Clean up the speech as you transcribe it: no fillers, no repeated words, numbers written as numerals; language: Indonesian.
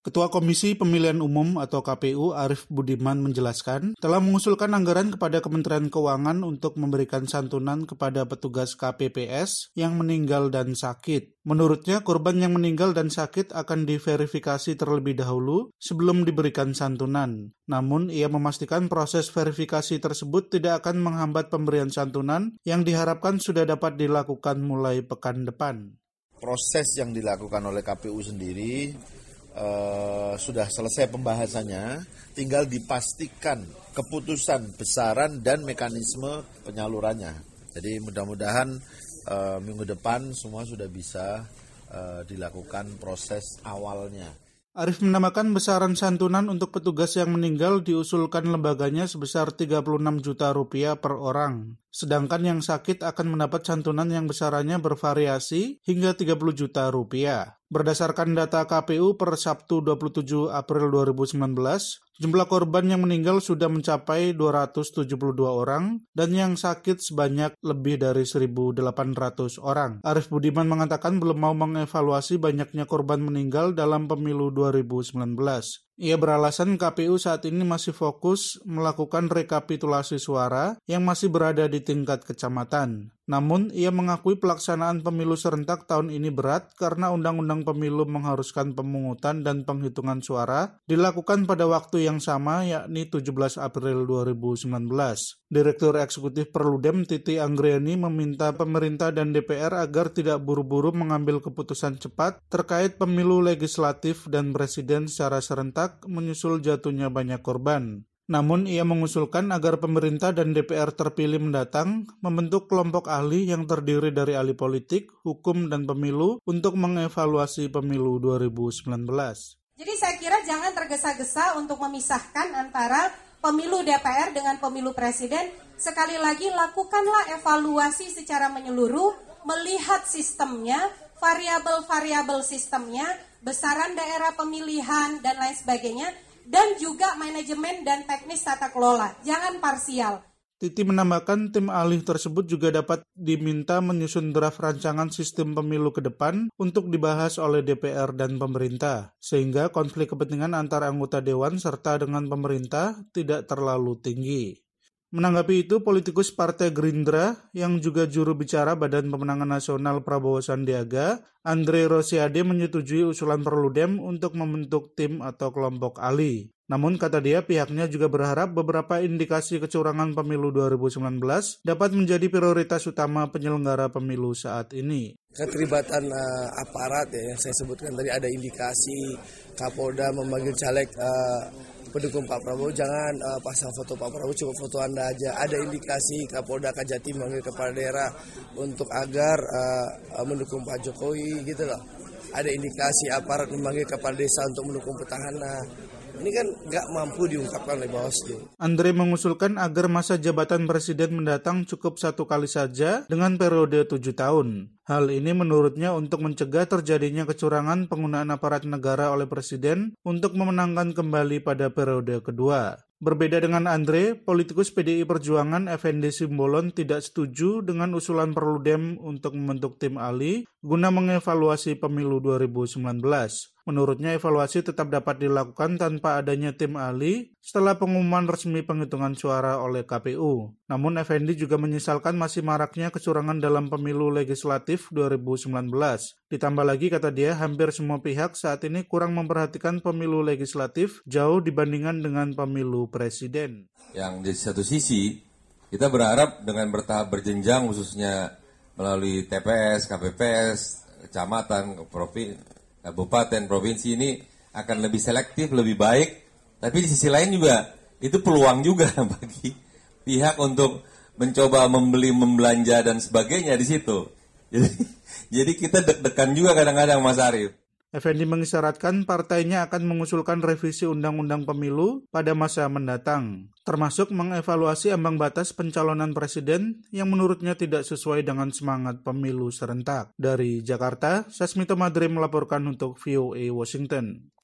Ketua Komisi Pemilihan Umum atau KPU Arief Budiman menjelaskan telah mengusulkan anggaran kepada Kementerian Keuangan untuk memberikan santunan kepada petugas KPPS yang meninggal dan sakit. Menurutnya, korban yang meninggal dan sakit akan diverifikasi terlebih dahulu sebelum diberikan santunan. Namun, ia memastikan proses verifikasi tersebut tidak akan menghambat pemberian santunan yang diharapkan sudah dapat dilakukan mulai pekan depan. Proses yang dilakukan oleh KPU sendiri sudah selesai pembahasannya, tinggal dipastikan keputusan besaran dan mekanisme penyalurannya. Jadi mudah-mudahan minggu depan semua sudah bisa dilakukan proses awalnya. Arief menambahkan besaran santunan untuk petugas yang meninggal diusulkan lembaganya sebesar 36 juta rupiah per orang. Sedangkan yang sakit akan mendapat santunan yang besarannya bervariasi hingga 30 juta rupiah. Berdasarkan data KPU per Sabtu 27 April 2019, jumlah korban yang meninggal sudah mencapai 272 orang dan yang sakit sebanyak lebih dari 1.800 orang. Arief Budiman mengatakan belum mau mengevaluasi banyaknya korban meninggal dalam pemilu 2019. Ia beralasan KPU saat ini masih fokus melakukan rekapitulasi suara yang masih berada di tingkat kecamatan. Namun, ia mengakui pelaksanaan pemilu serentak tahun ini berat karena Undang-Undang Pemilu mengharuskan pemungutan dan penghitungan suara dilakukan pada waktu yang sama, yakni 17 April 2019. Direktur Eksekutif Perludem Titi Anggreni meminta pemerintah dan DPR agar tidak buru-buru mengambil keputusan cepat terkait pemilu legislatif dan presiden secara serentak menyusul jatuhnya banyak korban. Namun, ia mengusulkan agar pemerintah dan DPR terpilih mendatang membentuk kelompok ahli yang terdiri dari ahli politik, hukum, dan pemilu untuk mengevaluasi pemilu 2019. Jadi saya kira jangan tergesa-gesa untuk memisahkan antara pemilu DPR dengan pemilu presiden. Sekali lagi lakukanlah evaluasi secara menyeluruh, melihat sistemnya, variabel-variabel sistemnya, besaran daerah pemilihan, dan lain sebagainya, dan juga manajemen dan teknis tata kelola. Jangan parsial. Titi menambahkan tim ahli tersebut juga dapat diminta menyusun draft rancangan sistem pemilu ke depan untuk dibahas oleh DPR dan pemerintah, sehingga konflik kepentingan antara anggota dewan serta dengan pemerintah tidak terlalu tinggi. Menanggapi itu, politikus Partai Gerindra yang juga juru bicara Badan Pemenangan Nasional Prabowo Sandiaga, Andre Rosiade menyetujui usulan Perludem untuk membentuk tim atau kelompok ahli. Namun, kata dia, pihaknya juga berharap beberapa indikasi kecurangan pemilu 2019 dapat menjadi prioritas utama penyelenggara pemilu saat ini. Keterlibatan aparat ya, yang saya sebutkan tadi, ada indikasi Kapolda memanggil caleg pendukung Pak Prabowo, jangan pasang foto Pak Prabowo, cukup foto Anda aja. Ada indikasi Kapolda Kajati memanggil kepala daerah untuk agar mendukung Pak Jokowi gitu loh. Ada indikasi aparat memanggil kepala desa untuk mendukung petahana. Ini kan nggak mampu diungkapkan oleh Bawaslu. Andre mengusulkan agar masa jabatan presiden mendatang cukup 1 kali saja dengan periode 7 tahun. Hal ini menurutnya untuk mencegah terjadinya kecurangan penggunaan aparat negara oleh presiden untuk memenangkan kembali pada periode kedua. Berbeda dengan Andre, politikus PDI Perjuangan Effendi Simbolon tidak setuju dengan usulan Perludem untuk membentuk tim ahli guna mengevaluasi pemilu 2019. Menurutnya evaluasi tetap dapat dilakukan tanpa adanya tim ahli setelah pengumuman resmi penghitungan suara oleh KPU. Namun Effendi juga menyesalkan masih maraknya kecurangan dalam pemilu legislatif 2019. Ditambah lagi, kata dia, hampir semua pihak saat ini kurang memperhatikan pemilu legislatif jauh dibandingkan dengan pemilu presiden. Yang di satu sisi, kita berharap dengan bertahap berjenjang khususnya melalui TPS, KPPS, kecamatan, kabupaten, provinsi ini akan lebih selektif, lebih baik. Tapi di sisi lain juga, itu peluang juga bagi pihak untuk mencoba membeli, membelanja, dan sebagainya di situ. Jadi kita deg-degan juga kadang-kadang, Mas Arief. Effendi mengisyaratkan partainya akan mengusulkan revisi Undang-Undang Pemilu pada masa mendatang, termasuk mengevaluasi ambang batas pencalonan presiden yang menurutnya tidak sesuai dengan semangat pemilu serentak. Dari Jakarta, Sasmito Madre melaporkan untuk VOA Washington.